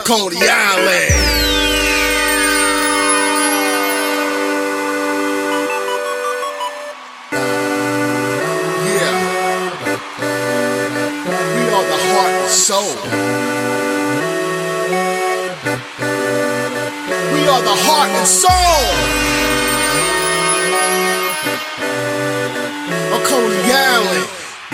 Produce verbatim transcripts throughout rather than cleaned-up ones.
Coney Island. Soul. We are the heart and soul of Coney Island.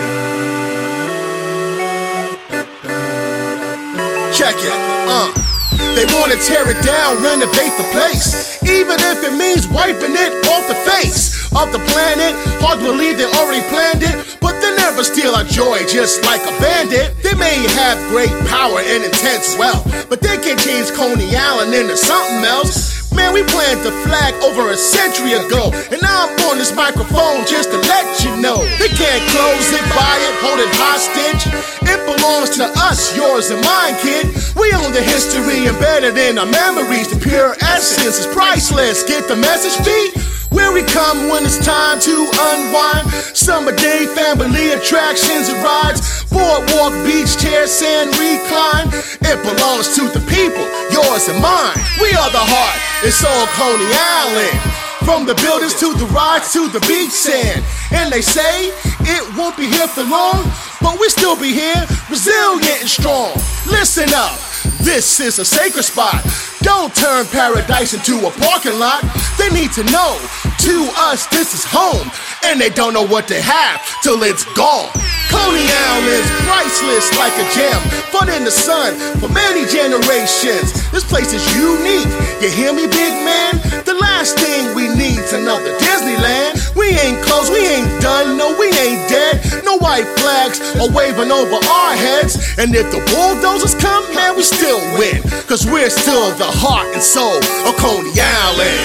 Check it, uh. They wanna tear it down, renovate the place, even if it means wiping it off the face of the planet. Hard to believe they already planned it, but they never steal our joy just like a bandit. They may have great power and intense wealth, but they can't change Coney Island into something else. Man, we planted the flag over a century ago, and now I'm on this microphone just to let you know. They can't close it, buy it, hold it hostage. It belongs to us, yours and mine, kid. We own the history embedded in our memories. The pure essence is priceless. Get the message, B? Where we come when it's time to unwind. Summer day family attractions and rides. Boardwalk, beach chair, sand recline. It belongs to the people, yours and mine. We are the heart, it's all Coney Island. From the buildings to the rides to the beach sand. And they say it won't be here for long, but we still be here, resilient and strong. Listen up, this is a sacred spot. Don't turn paradise into a parking lot. They need to know, to us this is home, and they don't know what they have till it's gone. Coney Island's priceless like a gem, fun in the sun for many generations. This place is unique, you hear me, big man? The last thing we need's another Disneyland. We ain't close, we ain't done, no, we ain't dead. No white flags are waving over our heads. And if the bulldozers come, man, we still win, cause we're still the heart and soul of Coney Island.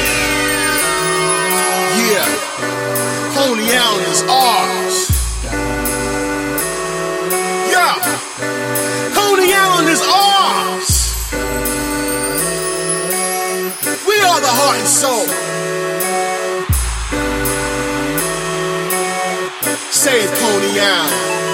Yeah, Coney Island is ours. Yeah, Coney Island is ours. We are the heart and soul. Say it, Coney Island.